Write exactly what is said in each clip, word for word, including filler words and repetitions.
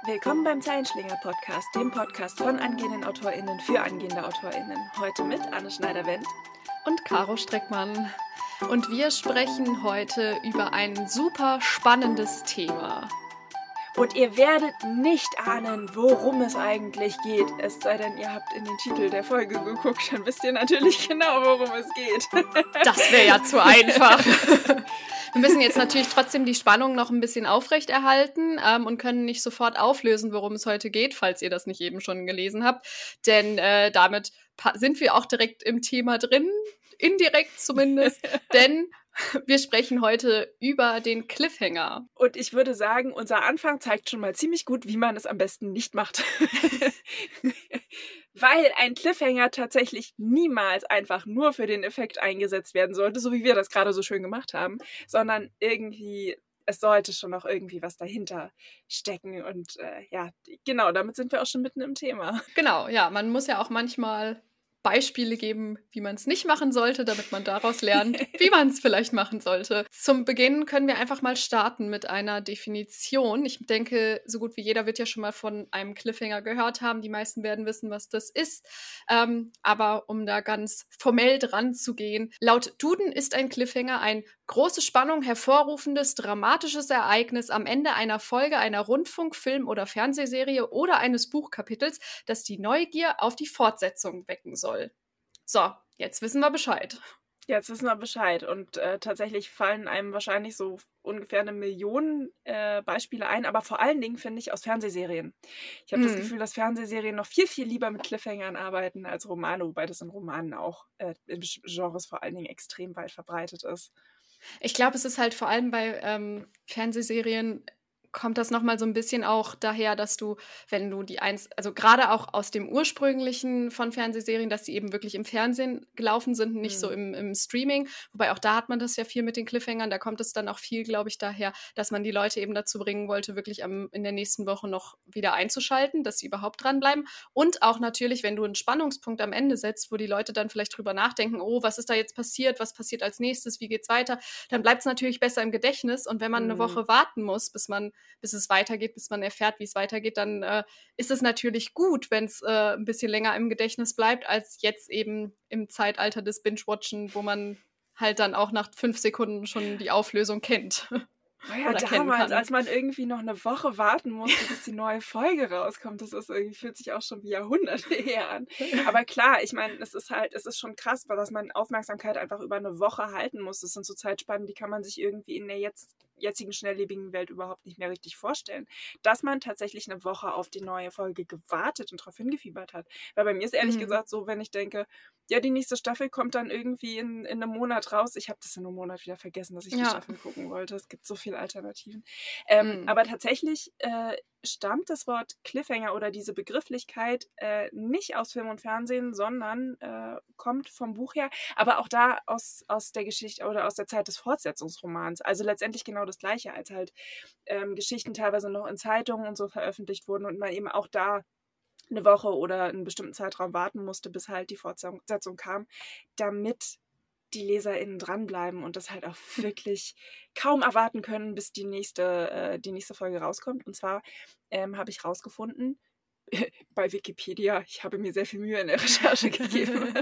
Willkommen beim Zeilenschlinger-Podcast, dem Podcast von angehenden AutorInnen für angehende AutorInnen. Heute mit Anne Schneider-Wendt und Caro Streckmann. Und wir sprechen heute über ein super spannendes Thema. Und ihr werdet nicht ahnen, worum es eigentlich geht. Es sei denn, ihr habt in den Titel der Folge geguckt, dann wisst ihr natürlich genau, worum es geht. Das wäre ja zu einfach. Wir müssen jetzt natürlich trotzdem die Spannung noch ein bisschen aufrechterhalten ähm, und können nicht sofort auflösen, worum es heute geht, falls ihr das nicht eben schon gelesen habt. Denn äh, damit pa- sind wir auch direkt im Thema drin, indirekt zumindest, denn wir sprechen heute über den Cliffhanger. Und ich würde sagen, unser Anfang zeigt schon mal ziemlich gut, wie man es am besten nicht macht. Weil ein Cliffhanger tatsächlich niemals einfach nur für den Effekt eingesetzt werden sollte, so wie wir das gerade so schön gemacht haben, sondern irgendwie, es sollte schon noch irgendwie was dahinter stecken. Und äh, ja, genau, damit sind wir auch schon mitten im Thema. Genau, ja, man muss ja auch manchmal Beispiele geben, wie man es nicht machen sollte, damit man daraus lernt, wie man es vielleicht machen sollte. Zum Beginn können wir einfach mal starten mit einer Definition. Ich denke, so gut wie jeder wird ja schon mal von einem Cliffhanger gehört haben. Die meisten werden wissen, was das ist. Ähm, aber um da ganz formell dran zu gehen, laut Duden ist ein Cliffhanger ein große Spannung hervorrufendes, dramatisches Ereignis am Ende einer Folge einer Rundfunk-, Film- oder Fernsehserie oder eines Buchkapitels, das die Neugier auf die Fortsetzung wecken soll. So, jetzt wissen wir Bescheid. Jetzt wissen wir Bescheid. Und äh, tatsächlich fallen einem wahrscheinlich so ungefähr eine Million äh, Beispiele ein, aber vor allen Dingen finde ich aus Fernsehserien. Ich habe mm. das Gefühl, dass Fernsehserien noch viel, viel lieber mit Cliffhangern arbeiten als Romane, wobei das in Romanen auch äh, in Genres vor allen Dingen extrem weit verbreitet ist. Ich glaube, es ist halt vor allem bei ähm, Fernsehserien kommt das nochmal so ein bisschen auch daher, dass du, wenn du die eins, also gerade auch aus dem ursprünglichen von Fernsehserien, dass die eben wirklich im Fernsehen gelaufen sind, nicht mhm. so im, im Streaming, wobei auch da hat man das ja viel mit den Cliffhangern, da kommt es dann auch viel, glaube ich, daher, dass man die Leute eben dazu bringen wollte, wirklich am, in der nächsten Woche noch wieder einzuschalten, dass sie überhaupt dranbleiben und auch natürlich, wenn du einen Spannungspunkt am Ende setzt, wo die Leute dann vielleicht drüber nachdenken, oh, was ist da jetzt passiert, was passiert als nächstes, wie geht's weiter, dann bleibt es natürlich besser im Gedächtnis und wenn man mhm. eine Woche warten muss, bis man bis es weitergeht, bis man erfährt, wie es weitergeht, dann äh, ist es natürlich gut, wenn es äh, ein bisschen länger im Gedächtnis bleibt, als jetzt eben im Zeitalter des Binge-Watchen, wo man halt dann auch nach fünf Sekunden schon die Auflösung kennt. Oh ja, damals, als man irgendwie noch eine Woche warten musste, bis die neue Folge rauskommt, das ist irgendwie, fühlt sich auch schon wie Jahrhunderte her an. Aber klar, ich meine, es ist halt, es ist schon krass, dass man Aufmerksamkeit einfach über eine Woche halten muss. Das sind so Zeitspannen, die kann man sich irgendwie in der jetzt, jetzigen schnelllebigen Welt überhaupt nicht mehr richtig vorstellen. Dass man tatsächlich eine Woche auf die neue Folge gewartet und darauf hingefiebert hat. Weil bei mir ist ehrlich mhm. gesagt so, wenn ich denke, ja, die nächste Staffel kommt dann irgendwie in, in einem Monat raus. Ich habe das in einem Monat wieder vergessen, dass ich ja. die Staffel gucken wollte. Es gibt so viele Alternativen. Ähm, mm. Aber tatsächlich äh, stammt das Wort Cliffhanger oder diese Begrifflichkeit äh, nicht aus Film und Fernsehen, sondern äh, kommt vom Buch her, aber auch da aus, aus der Geschichte oder aus der Zeit des Fortsetzungsromans. Also letztendlich genau das Gleiche, als halt ähm, Geschichten teilweise noch in Zeitungen und so veröffentlicht wurden und man eben auch da eine Woche oder einen bestimmten Zeitraum warten musste, bis halt die Fortsetzung kam, damit die LeserInnen dranbleiben und das halt auch wirklich kaum erwarten können, bis die nächste, äh, die nächste Folge rauskommt. Und zwar ähm, habe ich rausgefunden, bei Wikipedia, ich habe mir sehr viel Mühe in der Recherche gegeben,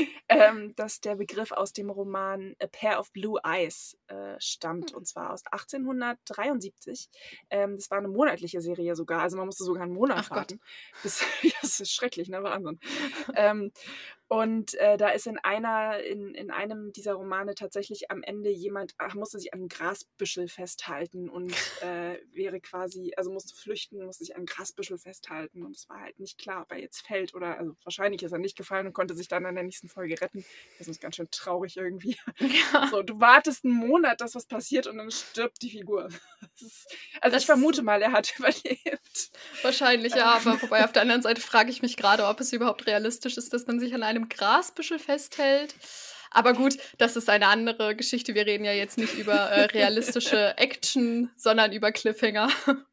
ähm, dass der Begriff aus dem Roman A Pair of Blue Eyes äh, stammt, und zwar aus achtzehnhundertdreiundsiebzig. Ähm, das war eine monatliche Serie sogar, also man musste sogar einen Monat Ach warten. Das, das ist schrecklich, ne? Wahnsinn. ähm, und äh, da ist in einer, in, in einem dieser Romane tatsächlich am Ende jemand, ach, musste sich an einem Grasbüschel festhalten und äh, wäre quasi, also musste flüchten, musste sich an einem Grasbüschel festhalten und es war halt nicht klar, ob er jetzt fällt oder, also wahrscheinlich ist er nicht gefallen und konnte sich dann in der nächsten Folge retten. Das ist ganz schön traurig irgendwie. Ja. So, du wartest einen Monat, dass was passiert und dann stirbt die Figur. Das ist, also das ich vermute mal, er hat überlebt. Wahrscheinlich, ja, aber wobei auf der anderen Seite frage ich mich gerade, ob es überhaupt realistisch ist, dass man sich an einem Grasbüschel festhält. Aber gut, das ist eine andere Geschichte. Wir reden ja jetzt nicht über äh, realistische Action, sondern über Cliffhanger.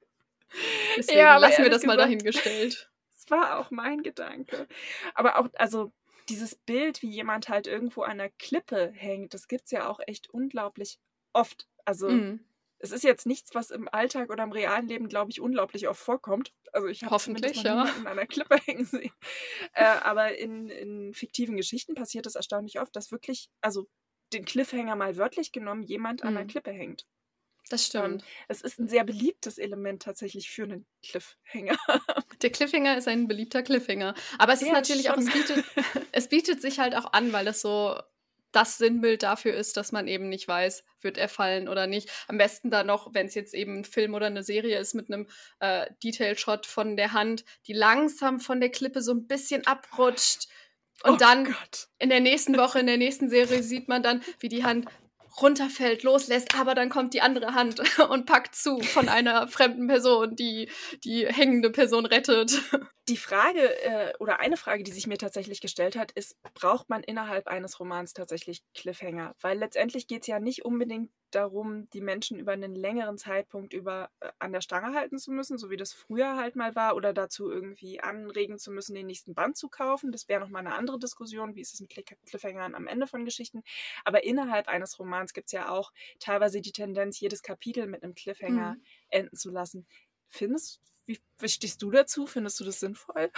Deswegen ja, lassen wir das mal gesagt, dahingestellt. Das war auch mein Gedanke. Aber auch, also dieses Bild, wie jemand halt irgendwo an einer Klippe hängt, das gibt's ja auch echt unglaublich oft. Also mm. es ist jetzt nichts, was im Alltag oder im realen Leben, glaube ich, unglaublich oft vorkommt. Also ich habe Hoffentlich, zumindest noch ja. niemanden an einer Klippe hängen sehen. Äh, aber in, in fiktiven Geschichten passiert es erstaunlich oft, dass wirklich, also den Cliffhanger mal wörtlich genommen, jemand an einer Hm. Klippe hängt. Das stimmt. Ähm, es ist ein sehr beliebtes Element tatsächlich für einen Cliffhanger. Der Cliffhanger ist ein beliebter Cliffhanger. Aber es ist Ja, natürlich auch, schon. es bietet, es bietet sich halt auch an, weil es so das Sinnbild dafür ist, dass man eben nicht weiß, wird er fallen oder nicht. Am besten dann noch, wenn es jetzt eben ein Film oder eine Serie ist, mit einem äh, Detail-Shot von der Hand, die langsam von der Klippe so ein bisschen abrutscht. Und Oh dann Gott. in der nächsten Woche, in der nächsten Serie sieht man dann, wie die Hand runterfällt, loslässt, aber dann kommt die andere Hand und packt zu von einer fremden Person, die die hängende Person rettet. Die Frage, äh, oder eine Frage, die sich mir tatsächlich gestellt hat, ist, braucht man innerhalb eines Romans tatsächlich Cliffhanger? Weil letztendlich geht es ja nicht unbedingt darum, die Menschen über einen längeren Zeitpunkt über äh, an der Stange halten zu müssen, so wie das früher halt mal war, oder dazu irgendwie anregen zu müssen, den nächsten Band zu kaufen. Das wäre nochmal eine andere Diskussion, wie ist es mit Cliffhangern am Ende von Geschichten. Aber innerhalb eines Romans gibt es ja auch teilweise die Tendenz, jedes Kapitel mit einem Cliffhanger Mhm. enden zu lassen. Findest Wie, wie stehst du dazu? Findest du das sinnvoll?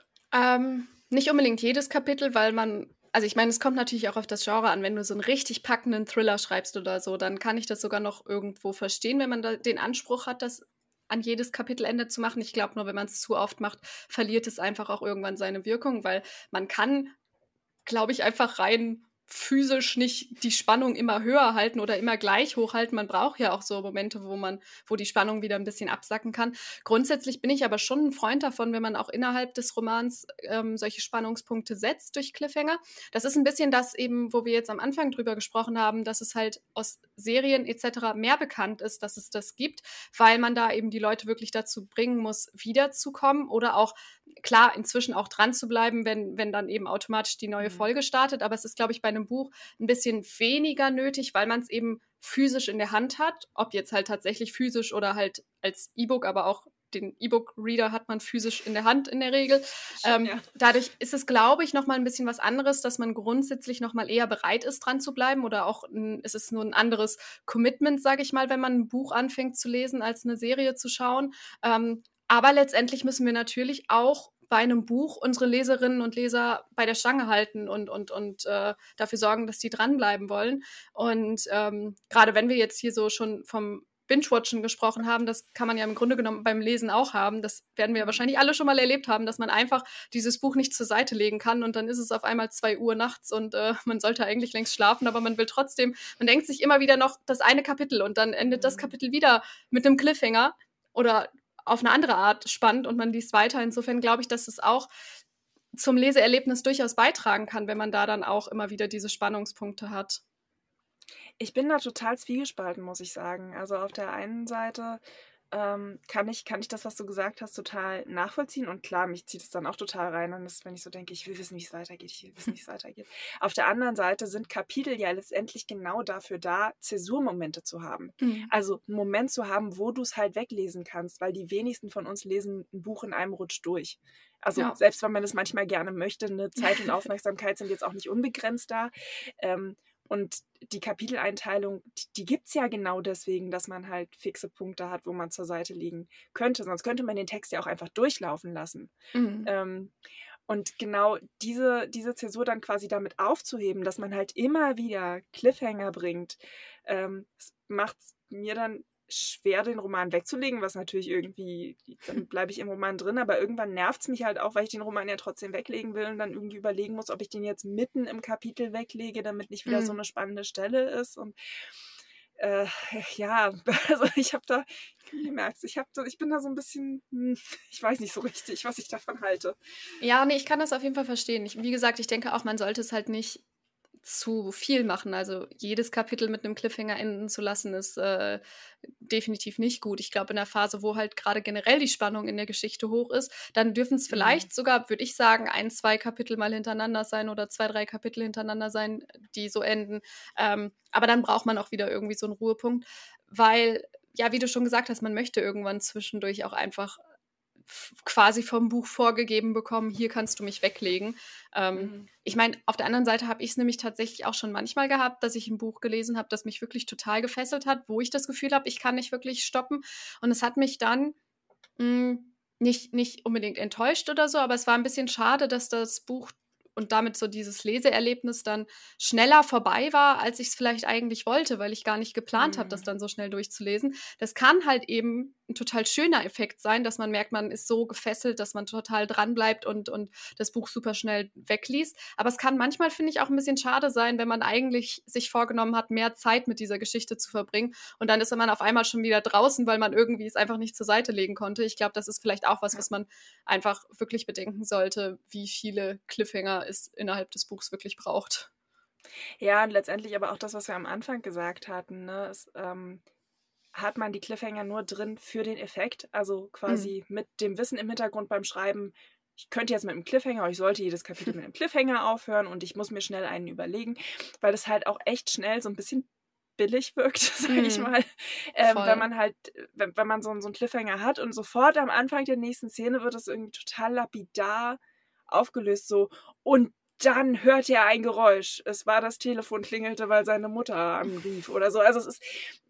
Ähm, nicht unbedingt jedes Kapitel, weil man, also ich meine, es kommt natürlich auch auf das Genre an. Wenn du so einen richtig packenden Thriller schreibst oder so, dann kann ich das sogar noch irgendwo verstehen, wenn man da den Anspruch hat, das an jedes Kapitelende zu machen. Ich glaube nur, wenn man es zu oft macht, verliert es einfach auch irgendwann seine Wirkung, weil man kann, glaube ich, einfach rein physisch nicht die Spannung immer höher halten oder immer gleich hochhalten. Man braucht ja auch so Momente, wo man, wo die Spannung wieder ein bisschen absacken kann. Grundsätzlich bin ich aber schon ein Freund davon, wenn man auch innerhalb des Romans ähm, solche Spannungspunkte setzt durch Cliffhanger. Das ist ein bisschen das eben, wo wir jetzt am Anfang drüber gesprochen haben, dass es halt aus Serien et cetera mehr bekannt ist, dass es das gibt, weil man da eben die Leute wirklich dazu bringen muss, wiederzukommen oder auch klar, inzwischen auch dran zu bleiben, wenn, wenn dann eben automatisch die neue Mhm. Folge startet. Aber es ist, glaube ich, bei einem Buch ein bisschen weniger nötig, weil man es eben physisch in der Hand hat. Ob jetzt halt tatsächlich physisch oder halt als E-Book, aber auch den E-Book-Reader hat man physisch in der Hand in der Regel. Schon, ähm, ja. Dadurch ist es, glaube ich, nochmal ein bisschen was anderes, dass man grundsätzlich nochmal eher bereit ist, dran zu bleiben oder auch ein, es ist nur ein anderes Commitment, sage ich mal, wenn man ein Buch anfängt zu lesen, als eine Serie zu schauen. Ähm, aber letztendlich müssen wir natürlich auch bei einem Buch unsere Leserinnen und Leser bei der Stange halten und, und, und äh, dafür sorgen, dass die dranbleiben wollen. Und ähm, gerade wenn wir jetzt hier so schon vom Binge-Watchen gesprochen haben, das kann man ja im Grunde genommen beim Lesen auch haben. Das werden wir ja wahrscheinlich alle schon mal erlebt haben, dass man einfach dieses Buch nicht zur Seite legen kann und dann ist es auf einmal zwei Uhr nachts und äh, man sollte eigentlich längst schlafen, aber man will trotzdem, man denkt sich immer wieder noch das eine Kapitel und dann endet das Kapitel wieder mit einem Cliffhanger oder auf eine andere Art spannend und man liest weiter. Insofern glaube ich, dass es auch zum Leseerlebnis durchaus beitragen kann, wenn man da dann auch immer wieder diese Spannungspunkte hat. Ich bin da total zwiegespalten, muss ich sagen. Also auf der einen Seite ähm, kann ich, kann ich das, was du gesagt hast, total nachvollziehen. Und klar, mich zieht es dann auch total rein, und das, wenn ich so denke, ich will wissen, wie es weitergeht, ich will wissen, wie es weitergeht. Auf der anderen Seite sind Kapitel ja letztendlich genau dafür da, Zäsurmomente zu haben. Mhm. Also einen Moment zu haben, wo du es halt weglesen kannst, weil die wenigsten von uns lesen ein Buch in einem Rutsch durch. Also Ja. selbst wenn man das manchmal gerne möchte, eine Zeit und Aufmerksamkeit sind jetzt auch nicht unbegrenzt da. Ähm, Und die Kapiteleinteilung, die, die gibt es ja genau deswegen, dass man halt fixe Punkte hat, wo man zur Seite liegen könnte. Sonst könnte man den Text ja auch einfach durchlaufen lassen. Mhm. Ähm, und genau diese, diese Zäsur dann quasi damit aufzuheben, dass man halt immer wieder Cliffhanger bringt, ähm, macht es mir dann schwer, den Roman wegzulegen, was natürlich irgendwie, dann bleibe ich im Roman drin, aber irgendwann nervt es mich halt auch, weil ich den Roman ja trotzdem weglegen will und dann irgendwie überlegen muss, ob ich den jetzt mitten im Kapitel weglege, damit nicht wieder Mhm. so eine spannende Stelle ist. Und äh, ja, also ich habe da, ihr merkt es, ich, hab da, ich bin da so ein bisschen, hm, ich weiß nicht so richtig, was ich davon halte. Ja, nee, ich kann das auf jeden Fall verstehen. Ich, wie gesagt, ich denke auch, man sollte es halt nicht zu viel machen. Also jedes Kapitel mit einem Cliffhanger enden zu lassen, ist äh, definitiv nicht gut. Ich glaube, in der Phase, wo halt gerade generell die Spannung in der Geschichte hoch ist, dann dürfen es vielleicht mhm. sogar, würde ich sagen, ein, zwei Kapitel mal hintereinander sein oder zwei, drei Kapitel hintereinander sein, die so enden. Ähm, aber dann braucht man auch wieder irgendwie so einen Ruhepunkt, weil, ja, wie du schon gesagt hast, man möchte irgendwann zwischendurch auch einfach f- quasi vom Buch vorgegeben bekommen, hier kannst du mich weglegen. Ähm, Mhm. Ich meine, auf der anderen Seite habe ich es nämlich tatsächlich auch schon manchmal gehabt, dass ich ein Buch gelesen habe, das mich wirklich total gefesselt hat, wo ich das Gefühl habe, ich kann nicht wirklich stoppen. Und es hat mich dann mh, nicht, nicht unbedingt enttäuscht oder so, aber es war ein bisschen schade, dass das Buch und damit so dieses Leseerlebnis dann schneller vorbei war, als ich es vielleicht eigentlich wollte, weil ich gar nicht geplant habe, das Mhm. dann so schnell durchzulesen. Das kann halt eben ein total schöner Effekt sein, dass man merkt, man ist so gefesselt, dass man total dranbleibt und, und das Buch super schnell wegliest. Aber es kann manchmal, finde ich, auch ein bisschen schade sein, wenn man eigentlich sich vorgenommen hat, mehr Zeit mit dieser Geschichte zu verbringen. Und dann ist man auf einmal schon wieder draußen, weil man irgendwie es einfach nicht zur Seite legen konnte. Ich glaube, das ist vielleicht auch was, was man einfach wirklich bedenken sollte, wie viele Cliffhanger es innerhalb des Buchs wirklich braucht. Ja, und letztendlich aber auch das, was wir am Anfang gesagt hatten, ne? Es, ähm, hat man die Cliffhanger nur drin für den Effekt, also quasi Mhm. mit dem Wissen im Hintergrund beim Schreiben, ich könnte jetzt mit einem Cliffhanger, ich sollte jedes Kapitel mit einem Cliffhanger aufhören und ich muss mir schnell einen überlegen, weil das halt auch echt schnell so ein bisschen billig wirkt, sage ich Mhm. mal. Ähm, wenn Voll. man halt, wenn, wenn man so, so einen Cliffhanger hat und sofort am Anfang der nächsten Szene wird es irgendwie total lapidar aufgelöst, so und dann hört er ein Geräusch. Es war das Telefon klingelte, weil seine Mutter anrief oder so. Also es ist,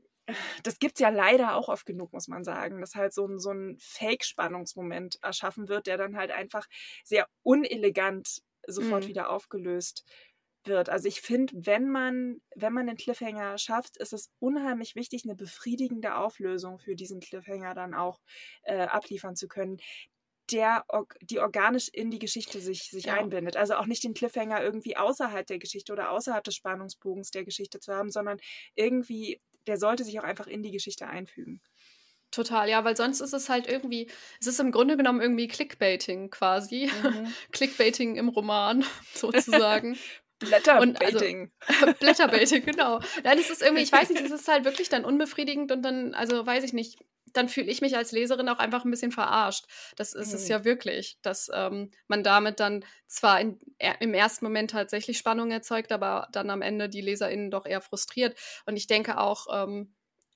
das gibt's ja leider auch oft genug, muss man sagen, dass halt so ein, so ein Fake-Spannungsmoment erschaffen wird, der dann halt einfach sehr unelegant sofort Mhm. wieder aufgelöst wird. Also ich finde, wenn man, wenn man den Cliffhanger schafft, ist es unheimlich wichtig, eine befriedigende Auflösung für diesen Cliffhanger dann auch äh, abliefern zu können, der, die organisch in die Geschichte sich, sich Ja. einbindet. Also auch nicht den Cliffhanger irgendwie außerhalb der Geschichte oder außerhalb des Spannungsbogens der Geschichte zu haben, sondern irgendwie, der sollte sich auch einfach in die Geschichte einfügen. Total, ja, weil sonst ist es halt irgendwie, es ist im Grunde genommen irgendwie Clickbaiting quasi. Mhm. Clickbaiting im Roman sozusagen. Und also Blätterbaiting. Blätterbaiting, genau. Nein, es ist irgendwie, ich weiß nicht, es ist halt wirklich dann unbefriedigend und dann, also weiß ich nicht, dann fühle ich mich als Leserin auch einfach ein bisschen verarscht. Das ist es Mhm. ja wirklich, dass ähm, man damit dann zwar in, er, im ersten Moment tatsächlich Spannung erzeugt, aber dann am Ende die LeserInnen doch eher frustriert. Und ich denke auch, ähm,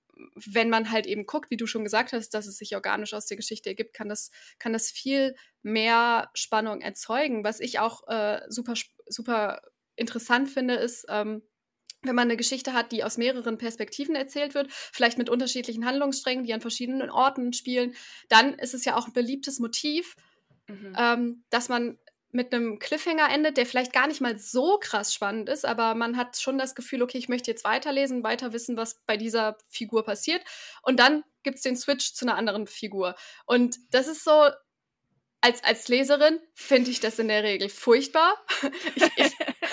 wenn man halt eben guckt, wie du schon gesagt hast, dass es sich organisch aus der Geschichte ergibt, kann das, kann das viel mehr Spannung erzeugen. Was ich auch äh, super, super interessant finde, ist, ähm, wenn man eine Geschichte hat, die aus mehreren Perspektiven erzählt wird, vielleicht mit unterschiedlichen Handlungssträngen, die an verschiedenen Orten spielen, dann ist es ja auch ein beliebtes Motiv, Mhm. ähm, dass man mit einem Cliffhanger endet, der vielleicht gar nicht mal so krass spannend ist, aber man hat schon das Gefühl, okay, ich möchte jetzt weiterlesen, weiter wissen, was bei dieser Figur passiert. Und dann gibt es den Switch zu einer anderen Figur. Und das ist so, als, als Leserin finde ich das in der Regel furchtbar. ich, ich,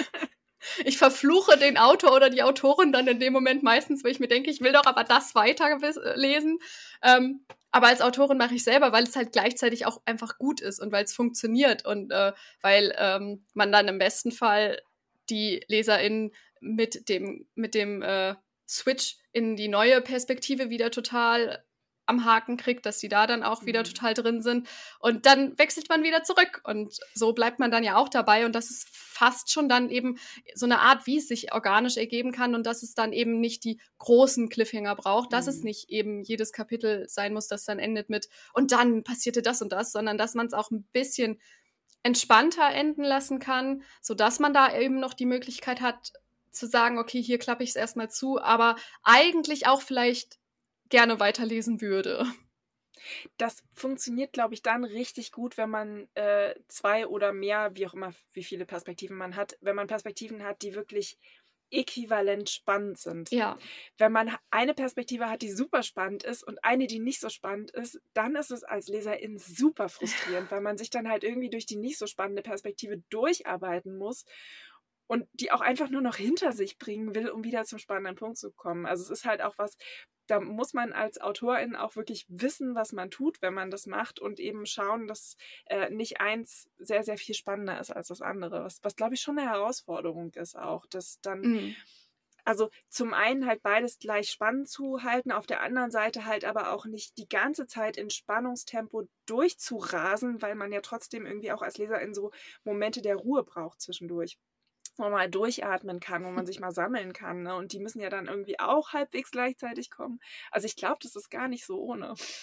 ich verfluche den Autor oder die Autorin dann in dem Moment meistens, weil ich mir denke, ich will doch aber das weiterlesen. Ähm, aber als Autorin mache ich selber, weil es halt gleichzeitig auch einfach gut ist und weil es funktioniert und äh, weil ähm, man dann im besten Fall die LeserInnen mit dem, mit dem äh, Switch in die neue Perspektive wieder total am Haken kriegt, dass die da dann auch wieder Mhm. total drin sind. Und dann wechselt man wieder zurück. Und so bleibt man dann ja auch dabei. Und das ist fast schon dann eben so eine Art, wie es sich organisch ergeben kann und dass es dann eben nicht die großen Cliffhanger braucht, dass Mhm. es nicht eben jedes Kapitel sein muss, das dann endet mit und dann passierte das und das, sondern dass man es auch ein bisschen entspannter enden lassen kann, sodass man da eben noch die Möglichkeit hat zu sagen, okay, hier klappe ich es erstmal zu, aber eigentlich auch vielleicht gerne weiterlesen würde. Das funktioniert, glaube ich, dann richtig gut, wenn man äh, zwei oder mehr, wie auch immer, wie viele Perspektiven man hat, wenn man Perspektiven hat, die wirklich äquivalent spannend sind. Ja. Wenn man eine Perspektive hat, die super spannend ist und eine, die nicht so spannend ist, dann ist es als Leserin super frustrierend, weil man sich dann halt irgendwie durch die nicht so spannende Perspektive durcharbeiten muss und die auch einfach nur noch hinter sich bringen will, um wieder zum spannenden Punkt zu kommen. Also es ist halt auch was, da muss man als Autorin auch wirklich wissen, was man tut, wenn man das macht und eben schauen, dass äh, nicht eins sehr, sehr viel spannender ist als das andere. Was, was glaube ich, schon eine Herausforderung ist auch, dass dann, Mhm. also zum einen halt beides gleich spannend zu halten, auf der anderen Seite halt aber auch nicht die ganze Zeit in Spannungstempo durchzurasen, weil man ja trotzdem irgendwie auch als Leserin so Momente der Ruhe braucht zwischendurch, wo man mal durchatmen kann, wo man sich mal sammeln kann. Ne? Und die müssen ja dann irgendwie auch halbwegs gleichzeitig kommen. Also ich glaube, das ist gar nicht so ohne.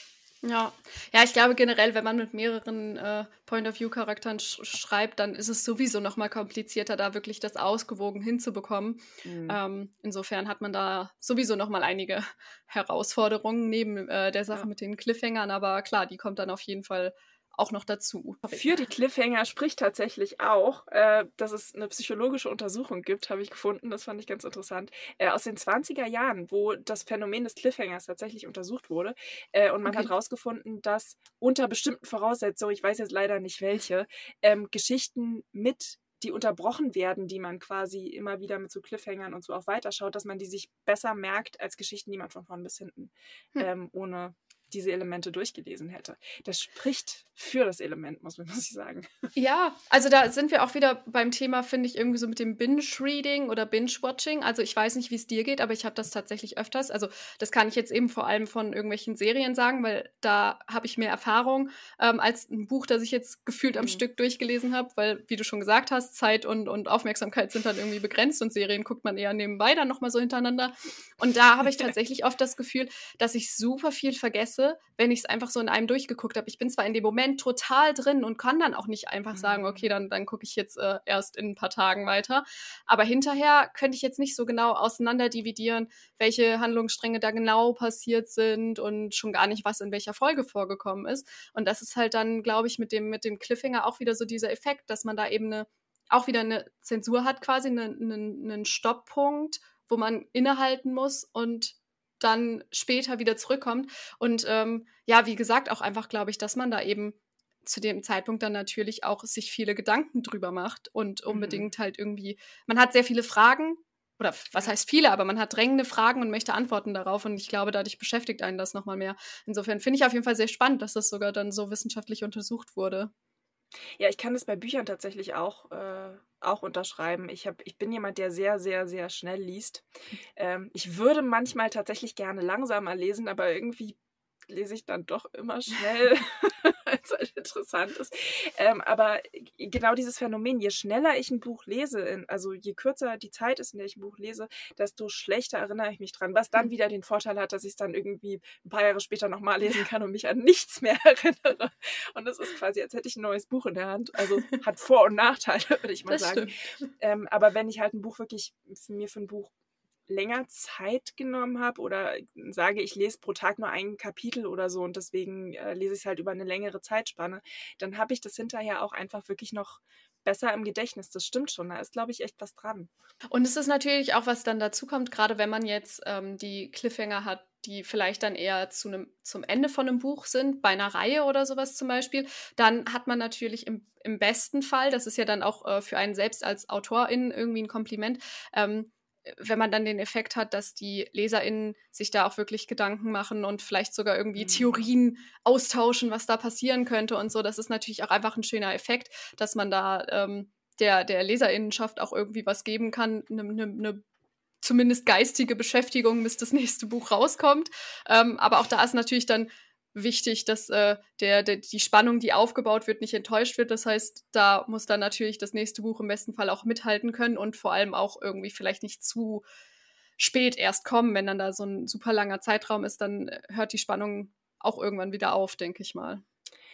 Ja. Ja, ich glaube generell, wenn man mit mehreren, äh, Point-of-View-Charakteren sch schreibt, dann ist es sowieso noch mal komplizierter, da wirklich das ausgewogen hinzubekommen. Mhm. Ähm, insofern hat man da sowieso noch mal einige Herausforderungen neben, äh, der Sache Ja. mit den Cliffhangern, aber klar, die kommt dann auf jeden Fall auch noch dazu. Für die Cliffhanger spricht tatsächlich auch, äh, dass es eine psychologische Untersuchung gibt, habe ich gefunden. Das fand ich ganz interessant. Äh, aus den zwanziger Jahren, wo das Phänomen des Cliffhangers tatsächlich untersucht wurde. Äh, und man hat Okay. rausgefunden, dass unter bestimmten Voraussetzungen, ich weiß jetzt leider nicht welche, ähm, Geschichten mit die unterbrochen werden, die man quasi immer wieder mit so Cliffhangern und so auch weiterschaut, dass man die sich besser merkt als Geschichten, die man von vorn bis hinten Hm. ähm, ohne diese Elemente durchgelesen hätte. Das spricht für das Element, muss man muss ich sagen. Ja, also da sind wir auch wieder beim Thema, finde ich, irgendwie so mit dem Binge-Reading oder Binge-Watching. Also ich weiß nicht, wie es dir geht, aber ich habe das tatsächlich öfters. Also das kann ich jetzt eben vor allem von irgendwelchen Serien sagen, weil da habe ich mehr Erfahrung ähm, als ein Buch, das ich jetzt gefühlt am Mhm. Stück durchgelesen habe, weil, wie du schon gesagt hast, Zeit und, und Aufmerksamkeit sind dann irgendwie begrenzt und Serien guckt man eher nebenbei dann nochmal so hintereinander. Und da habe ich tatsächlich oft das Gefühl, dass ich super viel vergesse, wenn ich es einfach so in einem durchgeguckt habe. Ich bin zwar in dem Moment total drin und kann dann auch nicht einfach sagen, okay, dann, dann gucke ich jetzt äh, erst in ein paar Tagen weiter. Aber hinterher könnte ich jetzt nicht so genau auseinander dividieren, welche Handlungsstränge da genau passiert sind und schon gar nicht, was in welcher Folge vorgekommen ist. Und das ist halt dann, glaube ich, mit dem, mit dem Cliffhanger auch wieder so dieser Effekt, dass man da eben eine, auch wieder eine Zensur hat, quasi einen, einen, einen Stopppunkt, wo man innehalten muss und dann später wieder zurückkommt. Und ähm, ja, wie gesagt, auch einfach, glaube ich, dass man da eben zu dem Zeitpunkt dann natürlich auch sich viele Gedanken drüber macht und unbedingt halt irgendwie, man hat sehr viele Fragen, oder was Ja. heißt viele, aber man hat drängende Fragen und möchte Antworten darauf und ich glaube, dadurch beschäftigt einen das nochmal mehr. Insofern finde ich auf jeden Fall sehr spannend, dass das sogar dann so wissenschaftlich untersucht wurde. Ja, ich kann das bei Büchern tatsächlich auch, äh, auch unterschreiben. Ich, hab, ich bin jemand, der sehr, sehr, sehr schnell liest. Ähm, ich würde manchmal tatsächlich gerne langsamer lesen, aber irgendwie lese ich dann doch immer schnell, weil es halt interessant ist. Ähm, aber genau dieses Phänomen, je schneller ich ein Buch lese, in, also je kürzer die Zeit ist, in der ich ein Buch lese, desto schlechter erinnere ich mich dran. Was dann Hm. wieder den Vorteil hat, dass ich es dann irgendwie ein paar Jahre später nochmal lesen kann und mich an nichts mehr erinnere. Und es ist quasi, als hätte ich ein neues Buch in der Hand. Also hat Vor- und Nachteile, würde ich mal Das sagen. stimmt. Ähm, aber wenn ich halt ein Buch wirklich für mir für ein Buch länger Zeit genommen habe oder sage, ich lese pro Tag nur ein Kapitel oder so und deswegen äh, lese ich es halt über eine längere Zeitspanne, dann habe ich das hinterher auch einfach wirklich noch besser im Gedächtnis. Das stimmt schon, da ist, glaube ich, echt was dran. Und es ist natürlich auch, was dann dazu kommt, gerade wenn man jetzt ähm, die Cliffhanger hat, die vielleicht dann eher zu einem, zum Ende von einem Buch sind, bei einer Reihe oder sowas zum Beispiel, dann hat man natürlich im, im besten Fall, das ist ja dann auch äh, für einen selbst als Autorin irgendwie ein Kompliment, ähm, wenn man dann den Effekt hat, dass die LeserInnen sich da auch wirklich Gedanken machen und vielleicht sogar irgendwie Mhm. Theorien austauschen, was da passieren könnte und so. Das ist natürlich auch einfach ein schöner Effekt, dass man da ähm, der, der LeserInnenschaft auch irgendwie was geben kann, eine ne, ne zumindest geistige Beschäftigung, bis das nächste Buch rauskommt. Ähm, aber auch da ist natürlich dann wichtig, dass äh, der, der, die Spannung, die aufgebaut wird, nicht enttäuscht wird. Das heißt, da muss dann natürlich das nächste Buch im besten Fall auch mithalten können und vor allem auch irgendwie vielleicht nicht zu spät erst kommen. Wenn dann da so ein super langer Zeitraum ist, dann hört die Spannung auch irgendwann wieder auf, denke ich mal.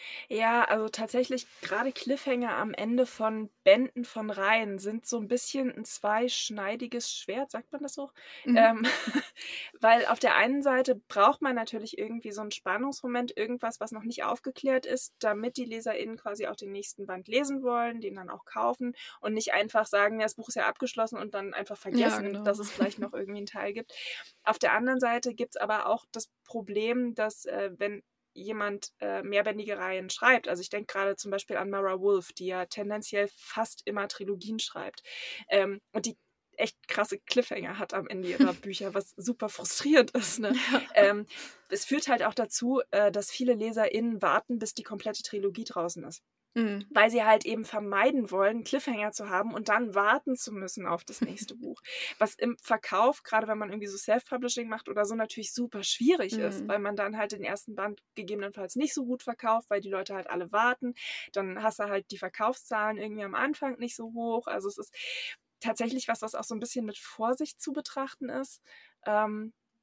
Ja, also tatsächlich gerade Cliffhanger am Ende von Bänden von Reihen sind so ein bisschen ein zweischneidiges Schwert, sagt man das so? Mhm. Ähm, weil auf der einen Seite braucht man natürlich irgendwie so einen Spannungsmoment, irgendwas, was noch nicht aufgeklärt ist, damit die LeserInnen quasi auch den nächsten Band lesen wollen, den dann auch kaufen und nicht einfach sagen, ja, das Buch ist ja abgeschlossen und dann einfach Ja, vergessen, genau. dass es vielleicht noch irgendwie einen Teil gibt. Auf der anderen Seite gibt es aber auch das Problem, dass äh, wenn jemand äh, mehrbändige Reihen schreibt. Also ich denke gerade zum Beispiel an Mara Wolf, die ja tendenziell fast immer Trilogien schreibt. Ähm, und die echt krasse Cliffhanger hat am Ende ihrer Bücher, was super frustrierend ist. Ne? Ja. Ähm, es führt halt auch dazu, äh, dass viele LeserInnen warten, bis die komplette Trilogie draußen ist. Mhm. Weil sie halt eben vermeiden wollen, Cliffhanger zu haben und dann warten zu müssen auf das nächste Buch. Was im Verkauf, gerade wenn man irgendwie so Self-Publishing macht oder so, natürlich super schwierig ist, Mhm. weil man dann halt den ersten Band gegebenenfalls nicht so gut verkauft, weil die Leute halt alle warten. Dann hast du halt die Verkaufszahlen irgendwie am Anfang nicht so hoch. Also es ist tatsächlich was, was auch so ein bisschen mit Vorsicht zu betrachten ist. Ähm,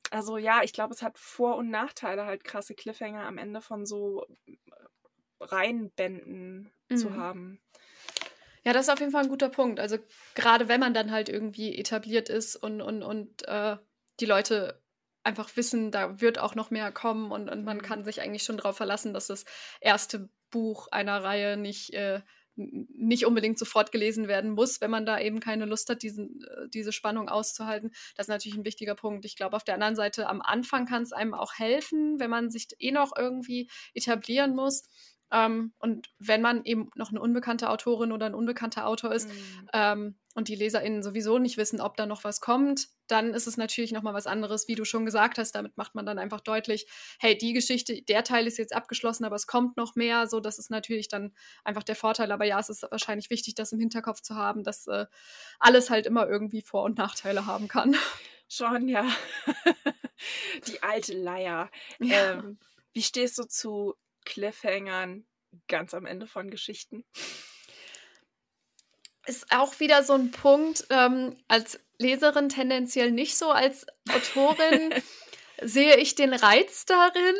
Also ja, ich glaube, es hat Vor- und Nachteile, halt krasse Cliffhanger am Ende von so Reihenbänden mhm. zu haben. Ja, das ist auf jeden Fall ein guter Punkt. Also gerade wenn man dann halt irgendwie etabliert ist und, und, und äh, die Leute einfach wissen, da wird auch noch mehr kommen und, und man mhm. kann sich eigentlich schon darauf verlassen, dass das erste Buch einer Reihe nicht, äh, nicht unbedingt sofort gelesen werden muss, wenn man da eben keine Lust hat, diesen, äh, diese Spannung auszuhalten. Das ist natürlich ein wichtiger Punkt. Ich glaube, auf der anderen Seite, am Anfang kann es einem auch helfen, wenn man sich eh noch irgendwie etablieren muss. Um, und wenn man eben noch eine unbekannte Autorin oder ein unbekannter Autor ist mm. ähm, und die LeserInnen sowieso nicht wissen, ob da noch was kommt, dann ist es natürlich nochmal was anderes, wie du schon gesagt hast. Damit macht man dann einfach deutlich, hey, die Geschichte, der Teil ist jetzt abgeschlossen, aber es kommt noch mehr. So, das ist natürlich dann einfach der Vorteil. Aber ja, es ist wahrscheinlich wichtig, das im Hinterkopf zu haben, dass äh, alles halt immer irgendwie Vor- und Nachteile haben kann. Schon, ja. Die alte Leier. Ja. Ähm, wie stehst du zu Cliffhangern ganz am Ende von Geschichten? Ist auch wieder so ein Punkt, ähm, als Leserin tendenziell nicht so, als Autorin sehe ich den Reiz darin.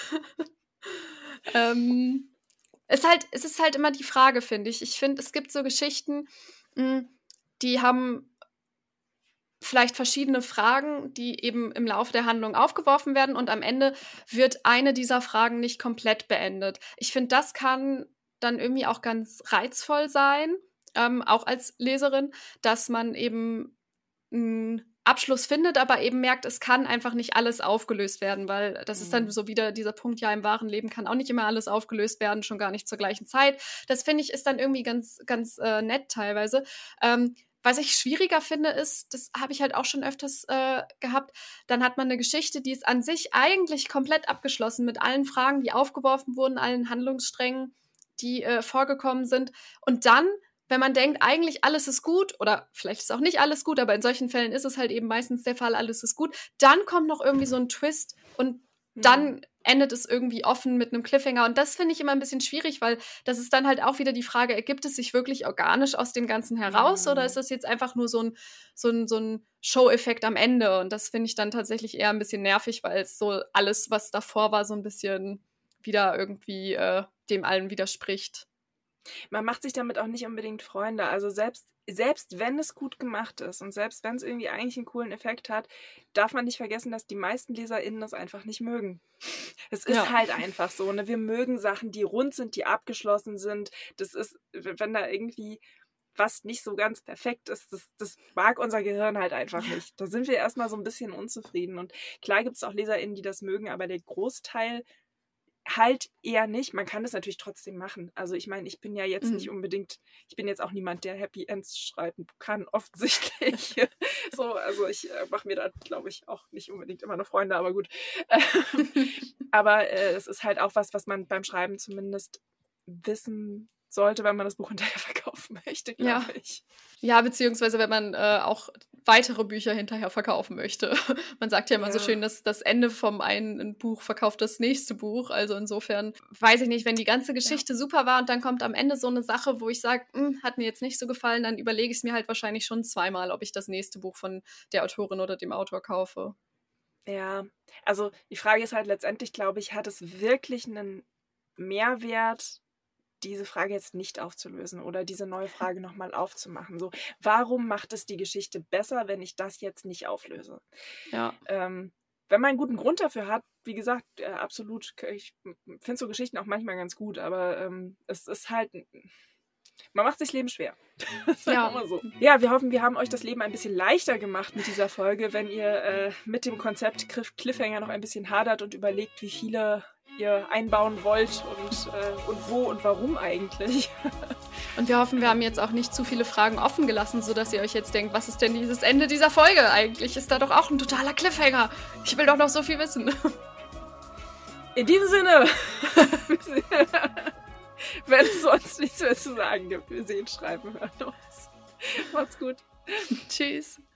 ähm, es, halt, es ist halt immer die Frage, finde ich. Ich finde, es gibt so Geschichten, mh, die haben vielleicht verschiedene Fragen, die eben im Laufe der Handlung aufgeworfen werden und am Ende wird eine dieser Fragen nicht komplett beendet. Ich finde, das kann dann irgendwie auch ganz reizvoll sein, ähm, auch als Leserin, dass man eben einen Abschluss findet, aber eben merkt, es kann einfach nicht alles aufgelöst werden, weil das mhm. ist dann so wieder dieser Punkt, ja, im wahren Leben kann auch nicht immer alles aufgelöst werden, schon gar nicht zur gleichen Zeit. Das finde ich ist dann irgendwie ganz, ganz äh, nett teilweise. Ähm, Was ich schwieriger finde, ist, das habe ich halt auch schon öfters äh, gehabt, dann hat man eine Geschichte, die ist an sich eigentlich komplett abgeschlossen mit allen Fragen, die aufgeworfen wurden, allen Handlungssträngen, die äh, vorgekommen sind. Und dann, wenn man denkt, eigentlich alles ist gut, oder vielleicht ist auch nicht alles gut, aber in solchen Fällen ist es halt eben meistens der Fall, alles ist gut, dann kommt noch irgendwie so ein Twist und dann mhm. endet es irgendwie offen mit einem Cliffhanger. Und das finde ich immer ein bisschen schwierig, weil das ist dann halt auch wieder die Frage, ergibt es sich wirklich organisch aus dem Ganzen heraus mhm. oder ist das jetzt einfach nur so ein, so ein, so ein Show-Effekt am Ende? Und das finde ich dann tatsächlich eher ein bisschen nervig, weil es so alles, was davor war, so ein bisschen wieder irgendwie äh, dem allen widerspricht. Man macht sich damit auch nicht unbedingt Freunde. Also selbst, selbst wenn es gut gemacht ist und selbst wenn es irgendwie eigentlich einen coolen Effekt hat, darf man nicht vergessen, dass die meisten LeserInnen das einfach nicht mögen. Es ist ja. halt einfach so. Ne? Wir mögen Sachen, die rund sind, die abgeschlossen sind. Das ist, wenn da irgendwie was nicht so ganz perfekt ist, das, das mag unser Gehirn halt einfach nicht. Da sind wir erstmal so ein bisschen unzufrieden. Und klar gibt es auch LeserInnen, die das mögen, aber der Großteil halt eher nicht. Man kann das natürlich trotzdem machen. Also ich meine, ich bin ja jetzt mhm. nicht unbedingt, ich bin jetzt auch niemand, der Happy Ends schreiben kann, offensichtlich. so, also ich äh, mache mir da, glaube ich, auch nicht unbedingt immer noch Freunde, aber gut. aber äh, es ist halt auch was, was man beim Schreiben zumindest wissen sollte, wenn man das Buch hinterher verkaufen möchte, glaube ja. ich. Ja, beziehungsweise wenn man äh, auch weitere Bücher hinterher verkaufen möchte. Man sagt ja immer ja. so schön, dass das Ende vom einen Buch verkauft das nächste Buch. Also insofern weiß ich nicht, wenn die ganze Geschichte ja. super war und dann kommt am Ende so eine Sache, wo ich sage, hat mir jetzt nicht so gefallen, dann überlege ich es mir halt wahrscheinlich schon zweimal, ob ich das nächste Buch von der Autorin oder dem Autor kaufe. Ja, also die Frage ist halt letztendlich, glaube ich, hat es wirklich einen Mehrwert, diese Frage jetzt nicht aufzulösen oder diese neue Frage nochmal aufzumachen. So, warum macht es die Geschichte besser, wenn ich das jetzt nicht auflöse? Ja. Ähm, wenn man einen guten Grund dafür hat, wie gesagt, äh, absolut, ich finde so Geschichten auch manchmal ganz gut, aber ähm, es ist halt, man macht sich das Leben schwer. Ja. Immer so. Ja, wir hoffen, wir haben euch das Leben ein bisschen leichter gemacht mit dieser Folge, wenn ihr äh, mit dem Konzept Cliffhanger noch ein bisschen hadert und überlegt, wie viele ihr einbauen wollt und, äh, und wo und warum eigentlich. Und wir hoffen, wir haben jetzt auch nicht zu viele Fragen offen gelassen, sodass ihr euch jetzt denkt, was ist denn dieses Ende dieser Folge eigentlich? Ist da doch auch ein totaler Cliffhanger. Ich will doch noch so viel wissen. In diesem Sinne, wenn es sonst nichts mehr zu sagen gibt, wir sehen, schreiben, hören uns. Macht's gut. Tschüss.